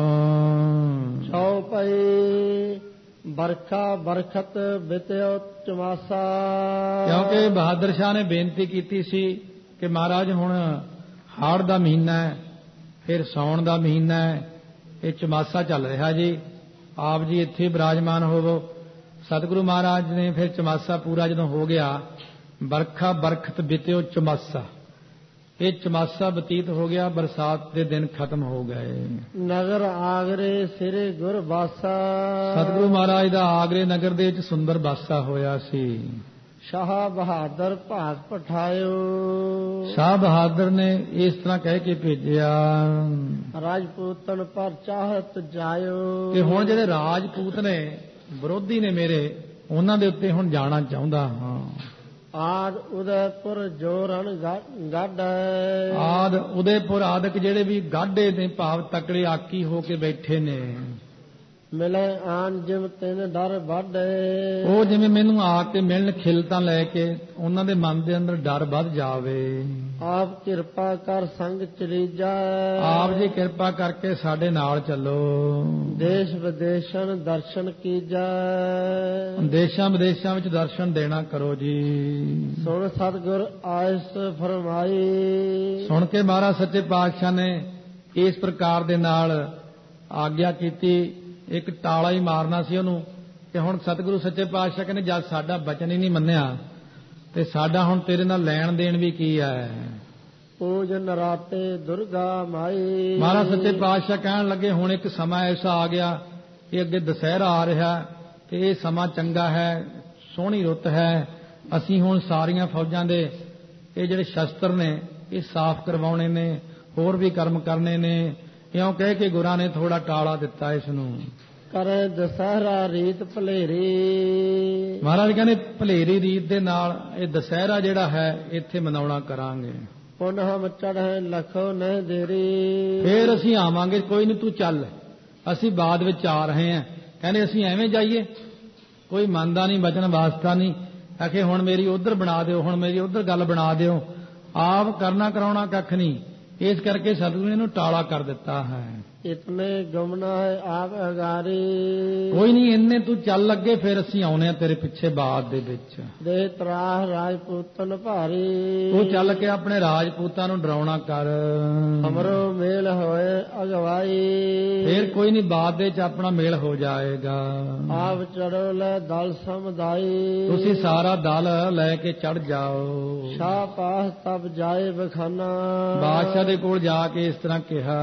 Speaker 2: ਛੋ ਪਈ ਬਰਖਾ ਬਰਖਤ ਬਿਤਿਓ ਚਮਾਸਾ। ਕਿਉਂਕਿ
Speaker 1: ਬਹਾਦਰ ਸ਼ਾਹ ਨੇ ਬੇਨਤੀ ਕੀਤੀ ਸੀ ਕਿ ਮਹਾਰਾਜ ਹੁਣ ਹਾੜ ਦਾ ਮਹੀਨਾ ਹੈ, ਫਿਰ ਸਾਉਣ ਦਾ ਮਹੀਨਾ ਹੈ, ਇਹ ਚਮਾਸਾ ਚੱਲ ਰਿਹਾ ਜੀ, ਆਪ ਜੀ ਇੱਥੇ ਬਿਰਾਜਮਾਨ ਹੋਵੋ। ਸਤਿਗੁਰੂ ਮਹਾਰਾਜ ਨੇ ਫਿਰ ਚਮਾਸਾ ਪੂਰਾ ਜਦੋਂ ਹੋ ਗਿਆ, ਬਰਖਾ ਬਰਖਤ ਬਿਤਿਓ ਚਮਾਸਾ, ਇਹ ਚਮਾਸਾ ਬਤੀਤ ਹੋ ਗਿਆ, ਬਰਸਾਤ ਦੇ ਦਿਨ ਖਤਮ ਹੋ ਗਏ।
Speaker 2: ਨਗਰ ਆਗਰੇ ਸਿਰੇ ਗੁਰ ਬਾਸਾ।
Speaker 1: ਸਤਿਗੁਰੂ ਮਹਾਰਾਜ ਦਾ ਆਗਰੇ ਨਗਰ ਦੇ ਵਿੱਚ ਸੁੰਦਰ ਬਾਸਾ ਹੋਇਆ ਸੀ।
Speaker 2: ਸ਼ਾਹ ਬਹਾਦਰ ਭਾਗ ਪਠਾਇਓ।
Speaker 1: ਸ਼ਾਹ ਬਹਾਦਰ ਨੇ ਇਸ ਤਰ੍ਹਾਂ ਕਹਿ ਕੇ ਭੇਜਿਆ,
Speaker 2: ਰਾਜਪੂਤਨ ਪਰ ਚਾਹਤ ਜਾਇਓ।
Speaker 1: ਕਿ ਹੁਣ ਜਿਹੜੇ ਰਾਜਪੂਤ ਨੇ, ਵਿਰੋਧੀ ਨੇ ਮੇਰੇ, ਉਹਨਾਂ ਦੇ ਉੱਤੇ ਹੁਣ ਜਾਣਾ ਚਾਹੁੰਦਾ ਹਾਂ।
Speaker 2: ਆਦ ਉਦੈਪੁਰ ਜੋ ਰਣ ਗਾਢ।
Speaker 1: ਆਦ ਉਦੈਪੁਰ ਆਦਿਕ ਜਿਹੜੇ ਵੀ ਗਾਢੇ ਨੇ, ਭਾਵ ਤਕੜੇ ਆਕੀ ਹੋ ਕੇ ਬੈਠੇ ਨੇ।
Speaker 2: ਮਿਲੇ ਆਨ ਜਿਮ ਤਿੰਨ ਡਰ ਵੱਢ।
Speaker 1: ਉਹ ਜਿਵੇਂ ਮੈਨੂੰ ਆ ਕੇ ਮਿਲਣ ਖਿਲਤਾਂ ਲੈ ਕੇ, ਉਹਨਾਂ ਦੇ ਮਨ ਦੇ ਅੰਦਰ ਡਰ ਵੱਧ ਜਾਵੇ।
Speaker 2: ਆਪ ਕਿਰਪਾ ਕਰ ਸੰਗ ਚਲੀਜਾ।
Speaker 1: ਆਪ ਜੀ ਕਿਰਪਾ ਕਰਕੇ ਸਾਡੇ ਨਾਲ ਚੱਲੋ।
Speaker 2: ਦੇਸ਼ ਵਿਦੇਸ਼ਨ ਦਰਸ਼ਨ ਕੀਜਾ।
Speaker 1: ਦੇਸ਼ਾਂ ਵਿਦੇਸ਼ਾਂ ਵਿੱਚ ਦਰਸ਼ਨ ਦੇਣਾ ਕਰੋ ਜੀ।
Speaker 2: ਸੁਣ ਸਤਿਗੁਰ ਆਇਸ ਫਰਮਾਈ।
Speaker 1: ਸੁਣ ਕੇ ਮਹਾਰਾਜ ਸੱਚੇ ਪਾਤਸ਼ਾਹ ਨੇ ਇਸ ਪ੍ਰਕਾਰ ਦੇ ਨਾਲ ਆਗਿਆ ਕੀਤੀ। ਇੱਕ ਟਾਲਾ ਹੀ ਮਾਰਨਾ ਸੀ ਉਹਨੂੰ, ਕਿ ਹੁਣ ਸਤਿਗੁਰੂ ਸੱਚੇ ਪਾਤਸ਼ਾਹ ਕਹਿੰਦੇ ਜਦ ਸਾਡਾ ਬਚਨ ਹੀ ਨਹੀਂ ਮੰਨਿਆ ਤੇ ਸਾਡਾ ਹੁਣ ਤੇਰੇ ਨਾਲ ਲੈਣ ਦੇਣ ਵੀ ਕੀ ਹੈ।
Speaker 2: ਪੂਜਨ ਰਾਤੇ ਦੁਰਗਾ ਮਾਈ।
Speaker 1: ਮਹਾਰਾਜ ਸੱਚੇ ਪਾਤਸ਼ਾਹ ਕਹਿਣ ਲੱਗੇ ਹੁਣ ਇੱਕ ਸਮਾਂ ਐਸਾ ਆ ਗਿਆ, ਇਹ ਅੱਗੇ ਦੁਸਹਿਰਾ ਆ ਰਿਹਾ ਤੇ ਇਹ ਸਮਾਂ ਚੰਗਾ ਹੈ, ਸੋਹਣੀ ਰੁੱਤ ਹੈ, ਅਸੀਂ ਹੁਣ ਸਾਰੀਆਂ ਫੌਜਾਂ ਦੇ ਇਹ ਜਿਹੜੇ ਸ਼ਸਤਰ ਨੇ ਇਹ ਸਾਫ਼ ਕਰਵਾਉਣੇ ਨੇ, ਹੋਰ ਵੀ ਕਰਮ ਕਰਨੇ ਨੇ। ਇਉਂ ਕਹਿ ਕੇ ਗੁਰਾਂ ਨੇ ਥੋੜਾ ਟਾਲਾ ਦਿੱਤਾ ਇਸ ਨੂੰ।
Speaker 2: ਕਰੇ ਦਸਹਿਰਾ ਰੀਤ ਭਲੇਰੀ।
Speaker 1: ਮਹਾਰਾਜ ਕਹਿੰਦੇ ਭਲੇਰੀ ਰੀਤ ਦੇ ਨਾਲ ਇਹ ਦਸਹਿਰਾ ਜਿਹੜਾ ਹੈ ਇੱਥੇ ਮਨਾਉਣਾ ਕਰਾਂਗੇ।
Speaker 2: ਪੁਨਹ ਚੜ੍ਹੇ ਲਖੋ ਨਹੀਂ ਦੇਰੀ।
Speaker 1: ਫੇਰ ਅਸੀਂ ਆਵਾਂਗੇ, ਕੋਈ ਨਹੀਂ ਤੂੰ ਚੱਲ, ਅਸੀਂ ਬਾਅਦ ਵਿੱਚ ਆ ਰਹੇ ਹਾਂ। ਕਹਿੰਦੇ ਅਸੀਂ ਐਵੇਂ ਜਾਈਏ, ਕੋਈ ਮੰਨਦਾ ਨਹੀਂ, ਬਚਨ ਵਾਸਤਾ ਨਹੀਂ। ਆਖੇ ਹੁਣ ਮੇਰੀ ਉਧਰ ਬਣਾ ਦਿਓ, ਹੁਣ ਮੇਰੀ ਉਧਰ ਗੱਲ ਬਣਾ ਦਿਓ, ਆਪ ਕਰਨਾ ਕਰਾਉਣਾ ਕੱਖ ਨਹੀਂ। ਇਸ ਕਰਕੇ ਸਤਿਗੁਰੂ ਨੇ ਇਹਨੂੰ ਟਾਲਾ ਕਰ ਦਿੱਤਾ ਹੈ।
Speaker 2: ਇਤਨੇ ਗਮਨਾ ਹੈ ਆਪ ਅਗਾਰੀ।
Speaker 1: ਕੋਈ ਨਹੀਂ, ਇੰਨੇ ਤੂੰ ਚੱਲ ਲੱਗੇ, ਫਿਰ ਅਸੀਂ ਆਉਨੇ ਆ ਤੇਰੇ ਪਿੱਛੇ ਬਾਅਦ ਦੇ ਵਿੱਚ।
Speaker 2: ਦੇ ਤਰਾਹ ਰਾਜਪੂਤਨ ਭਾਰੀ।
Speaker 1: ਤੂੰ ਚੱਲ ਕੇ ਆਪਣੇ ਰਾਜਪੂਤਾਂ ਨੂੰ ਡਰਾਉਣਾ ਕਰ।
Speaker 2: ਹਮਰੋ ਮੇਲ ਹੋਏ ਅਗਵਾਈ।
Speaker 1: ਫਿਰ ਕੋਈ ਨਹੀਂ, ਬਾਅਦ ਦੇ ਵਿੱਚ ਆਪਣਾ ਮੇਲ ਹੋ ਜਾਏਗਾ।
Speaker 2: ਆਪ ਚੜੋ ਲੈ ਦਲ ਸਮਦਾਈ।
Speaker 1: ਤੁਸੀਂ ਸਾਰਾ ਦਲ ਲੈ ਕੇ ਚੜ ਜਾਓ।
Speaker 2: ਸ਼ਾਹ ਪਾਸ ਤਬ ਜਾਏ ਬਖਾਨਾ।
Speaker 1: ਬਾਦਸ਼ਾਹ ਦੇ ਕੋਲ ਜਾ ਕੇ ਇਸ ਤਰ੍ਹਾਂ ਕਿਹਾ,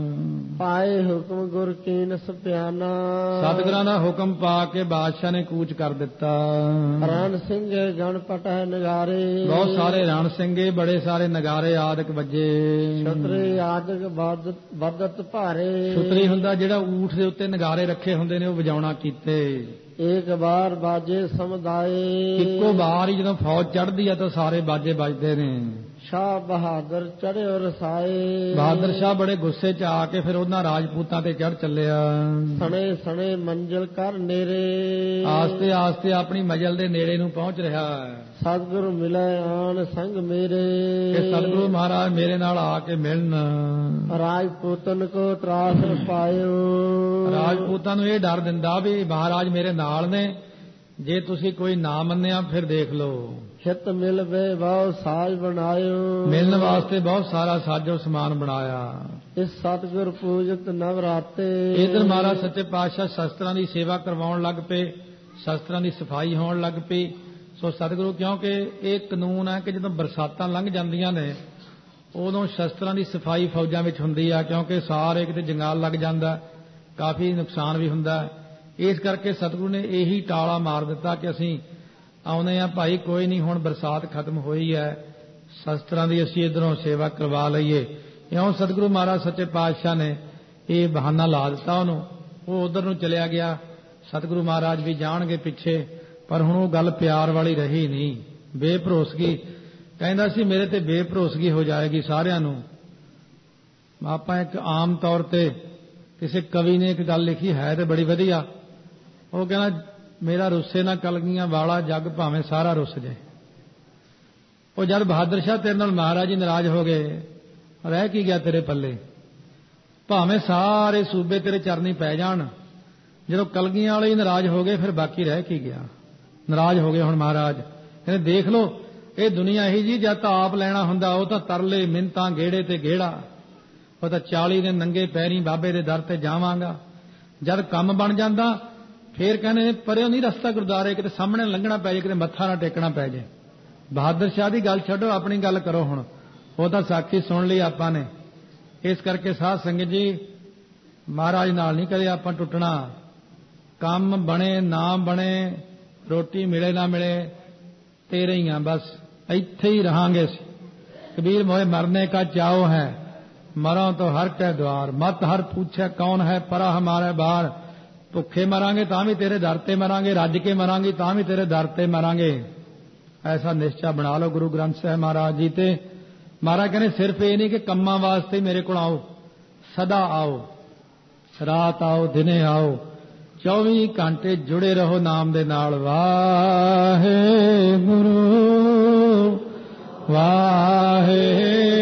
Speaker 2: ਪਾਏ ਹੁਕਮ ਗੁਰ ਕੀਨ ਸਪਿਆਨਾ।
Speaker 1: ਸਤਿਗੁਰਾਂ ਦਾ ਹੁਕਮ ਪਾ ਕੇ ਬਾਦਸ਼ਾਹ ਨੇ ਕੂਚ ਕਰ ਦਿੱਤਾ।
Speaker 2: ਰਣ ਸਿੰਘ ਗਣਪਟ ਨਗਾਰੇ।
Speaker 1: ਬਹੁਤ ਸਾਰੇ ਰਣ ਸਿੰਘੇ, ਬੜੇ ਸਾਰੇ ਨਗਾਰੇ ਆਦਿਕ ਵੱਜੇ।
Speaker 2: ਛਤਰੀ ਆਦਿਕ ਵਰਦਤ ਭਾਰੇ।
Speaker 1: ਛਤਰੀ ਹੁੰਦਾ ਜਿਹੜਾ ਊਠ ਦੇ ਉੱਤੇ ਨਗਾਰੇ ਰੱਖੇ ਹੁੰਦੇ ਨੇ, ਉਹ ਵਜਾਉਣਾ ਕੀਤੇ।
Speaker 2: ਇੱਕ ਵਾਰ ਬਾਜੇ ਸਮਦਾਏ।
Speaker 1: ਇੱਕੋ ਵਾਰ ਹੀ ਜਦੋਂ ਫੌਜ ਚੜ੍ਹਦੀ ਆ ਤਾਂ ਸਾਰੇ ਬਾਜੇ ਵੱਜਦੇ ਨੇ।
Speaker 2: ਸ਼ਾਹ ਬਹਾਦਰ ਚੜ੍ਹਿਓ ਰਸਾਏ।
Speaker 1: ਬਹਾਦਰ ਸ਼ਾਹ ਬੜੇ ਗੁੱਸੇ 'ਚ ਆ ਕੇ ਫਿਰ ਉਹਨਾਂ ਰਾਜਪੂਤਾਂ ਤੇ ਚੜ੍ਹ ਚੱਲਿਆ।
Speaker 2: ਸਣੇ ਸਣੇ ਮੰਜ਼ਿਲ ਕਰ ਨੇਰੇ।
Speaker 1: ਆਸਤੇ ਆਸਤੇ ਆਪਣੀ ਮੰਜ਼ਿਲ ਦੇ ਨੇੜੇ ਨੂੰ ਪਹੁੰਚ ਰਿਹਾ ਹੈ।
Speaker 2: ਸਤਿਗੁਰੂ ਮਿਲੇ ਆਣ ਸੰਗ ਮੇਰੇ।
Speaker 1: ਕਿ ਸਤਿਗੁਰੂ ਮਹਾਰਾਜ ਮੇਰੇ ਨਾਲ ਆ ਕੇ ਮਿਲਣ।
Speaker 2: ਰਾਜਪੂਤਨ ਕੋ ਤਰਾਸ ਪਾਇਓ।
Speaker 1: ਰਾਜਪੂਤਾਂ ਨੂੰ ਇਹ ਡਰ ਦਿੰਦਾ ਵੀ ਮਹਾਰਾਜ ਮੇਰੇ ਨਾਲ ਨੇ, ਜੇ ਤੁਸੀਂ ਕੋਈ ਨਾ ਮੰਨਿਆ ਫਿਰ ਦੇਖ ਲਓ।
Speaker 2: ਹਿਤ ਮਿਲ ਵੇ ਬਹੁ ਸਾਜ ਬਣਾਇਓ।
Speaker 1: ਮਿਲਣ ਵਾਸਤੇ ਬਹੁਤ ਸਾਰਾ ਸਾਜੋ ਸਮਾਨ ਬਣਾਇਆ।
Speaker 2: ਇਸ ਸਤਿਗੁਰ ਪੂਜਤ ਨਵਰਾਤੇ।
Speaker 1: ਇਧਰ ਮਹਾਰਾਜ ਸੱਚੇ ਪਾਤਸ਼ਾਹ ਸ਼ਸਤਰਾਂ ਦੀ ਸੇਵਾ ਕਰਵਾਉਣ ਲੱਗ ਪਏ, ਸ਼ਸਤਰਾਂ ਦੀ ਸਫਾਈ ਹੋਣ ਲੱਗ ਪਈ। ਸੋ ਸਤਿਗੁਰੂ, ਕਿਉਂਕਿ ਇਹ ਕਾਨੂੰਨ ਹੈ ਕਿ ਜਦੋਂ ਬਰਸਾਤਾਂ ਲੰਘ ਜਾਂਦੀਆਂ ਨੇ ਉਦੋਂ ਸ਼ਸਤਰਾਂ ਦੀ ਸਫਾਈ ਫੌਜਾਂ ਵਿੱਚ ਹੁੰਦੀ ਆ, ਕਿਉਂਕਿ ਸਾਰੇ ਕਿਤੇ ਜੰਗਾਲ ਲੱਗ ਜਾਂਦਾ, ਕਾਫੀ ਨੁਕਸਾਨ ਵੀ ਹੁੰਦਾ। ਇਸ ਕਰਕੇ ਸਤਿਗੁਰੂ ਨੇ ਇਹੀ ਟਾਲਾ ਮਾਰ ਦਿੱਤਾ ਕਿ ਅਸੀਂ ਆਉਨੇ ਆ ਭਾਈ, ਕੋਈ ਨਹੀਂ, ਹੁਣ ਬਰਸਾਤ ਖਤਮ ਹੋਈ ਹੈ, ਸ਼ਸਤਰਾਂ ਦੀ ਅਸੀਂ ਇਧਰੋਂ ਸੇਵਾ ਕਰਵਾ ਲਈਏ। ਇਉਂ ਸਤਿਗੁਰੂ ਮਹਾਰਾਜ ਸੱਚੇ ਪਾਤਸ਼ਾਹ ਨੇ ਇਹ ਬਹਾਨਾ ਲਾ ਦਿੱਤਾ ਉਹਨੂੰ। ਉਹ ਉਧਰ ਨੂੰ ਚਲਿਆ ਗਿਆ। ਸਤਿਗੁਰੂ ਮਹਾਰਾਜ ਵੀ ਜਾਣਗੇ ਪਿੱਛੇ, ਪਰ ਹੁਣ ਉਹ ਗੱਲ ਪਿਆਰ ਵਾਲੀ ਰਹੀ ਨਹੀਂ। ਬੇਭਰੋਸਗੀ ਕਹਿੰਦਾ ਸੀ ਮੇਰੇ ਤੇ ਬੇਭਰੋਸਗੀ ਹੋ ਜਾਏਗੀ ਸਾਰਿਆਂ ਨੂੰ। ਆਪਾਂ ਇੱਕ ਆਮ ਤੌਰ ਤੇ ਕਿਸੇ ਕਵੀ ਨੇ ਇੱਕ ਗੱਲ ਲਿਖੀ ਹੈ ਤੇ ਬੜੀ ਵਧੀਆ। ਉਹ ਕਹਿੰਦਾ ਮੇਰਾ ਰੁੱਸੇ ਨਾ ਕਲਗੀਆਂ ਵਾਲਾ ਜੱਗ ਭਾਵੇਂ ਸਾਰਾ ਰੁੱਸ ਜਾਏ। ਉਹ ਜਦ ਬਹਾਦਰ ਸ਼ਾਹ ਤੇਰੇ ਨਾਲ ਮਹਾਰਾਜ ਜੀ ਨਾਰਾਜ਼ ਹੋ ਗਏ, ਰਹਿ ਕੀ ਗਿਆ ਤੇਰੇ ਪੱਲੇ? ਭਾਵੇਂ ਸਾਰੇ ਸੂਬੇ ਤੇਰੇ ਚਰਨੀ ਪੈ ਜਾਣ, ਜਦੋਂ ਕਲਗੀਆਂ ਵਾਲੇ ਹੀ ਨਾਰਾਜ਼ ਹੋ ਗਏ ਫਿਰ ਬਾਕੀ ਰਹਿ ਕੀ ਗਿਆ? ਨਾਰਾਜ਼ ਹੋ ਗਏ ਹੁਣ ਮਹਾਰਾਜ ਕਹਿੰਦੇ ਦੇਖ ਲਓ ਇਹ ਦੁਨੀਆ ਇਹੀ ਜੀ, ਜਦ ਤਾਂ ਆਪ ਲੈਣਾ ਹੁੰਦਾ ਉਹ ਤਾਂ ਤਰਲੇ ਮਿੰਤਾਂ ਗੇੜੇ ਤੇ ਗੇੜਾ, ਉਹ ਤਾਂ ਚਾਲੀ ਦਿਨ ਨੰਗੇ ਪੈਰੀਂ ਬਾਬੇ ਦੇ ਦਰ ਤੇ ਜਾਵਾਂਗਾ। ਜਦ ਕੰਮ ਬਣ ਜਾਂਦਾ ਫੇਰ ਕਹਿੰਦੇ ਪਰਿਓ ਨਹੀਂ ਰਸਤਾ ਗੁਰਦੁਆਰੇ, ਕਿਤੇ ਸਾਹਮਣੇ ਲੰਘਣਾ ਪੈ ਜਾਏ, ਕਿਤੇ ਮੱਥਾ ਨਾ ਟੇਕਣਾ ਪੈ ਜਾਏ। ਬਹਾਦਰ ਸ਼ਾਹ ਦੀ ਗੱਲ ਛੱਡੋ, ਆਪਣੀ ਗੱਲ ਕਰੋ ਹੁਣ। ਉਹ ਤਾਂ ਸਾਖੀ ਸੁਣ ਲਈ ਆਪਾਂ ਨੇ। ਇਸ ਕਰਕੇ ਸਾਧ ਸੰਗਤ ਜੀ ਮਹਾਰਾਜ ਨਾਲ ਨਹੀਂ ਕਦੇ ਆਪਾਂ ਟੁੱਟਣਾ। ਕੰਮ ਬਣੇ ਨਾ ਬਣੇ, ਰੋਟੀ ਮਿਲੇ ਨਾ ਮਿਲੇ, ਤੇਰੇ ਹੀ ਆ, ਬਸ ਇੱਥੇ ਹੀ ਰਹਾਂਗੇ। ਕਬੀਰ ਮੋਏ ਮਰਨੇ ਕਾ ਚਾਓ ਹੈ, ਮਰਾਂ ਤੋਂ ਹਰ ਕੇ ਦੁਆਰ, ਮਤ ਹਰ ਪੁੱਛੇ ਕੌਣ ਹੈ ਪਰਾ ਹਮਾਰੇ ਬਾਹਰ। ਭੁੱਖੇ ਮਰਾਂਗੇ ਤਾਂ ਵੀ ਤੇਰੇ ਦਰ ਤੇ ਮਰਾਂਗੇ, ਰੱਜ ਕੇ ਮਰਾਂਗੇ ਤਾਂ ਵੀ ਤੇਰੇ ਦਰ ਤੇ ਮਰਾਂਗੇ। ਐਸਾ ਨਿਸ਼ਚਾ ਬਣਾ ਲਓ ਗੁਰੂ ਗ੍ਰੰਥ ਸਾਹਿਬ ਮਹਾਰਾਜ ਜੀ ਤੇ। ਮਹਾਰਾਜ ਕਹਿੰਦੇ ਸਿਰਫ ਇਹ ਨਹੀਂ ਕਿ ਕੰਮਾਂ ਵਾਸਤੇ ਮੇਰੇ ਕੋਲ ਆਓ, ਸਦਾ ਆਓ, ਰਾਤ ਆਓ ਦਿਨੇ ਆਓ, ਚੌਵੀ ਘੰਟੇ ਜੁੜੇ ਰਹੋ ਨਾਮ ਦੇ ਨਾਲ। ਵਾਹਿਗੁਰੂ ਵਾਹਿਗੁਰੂ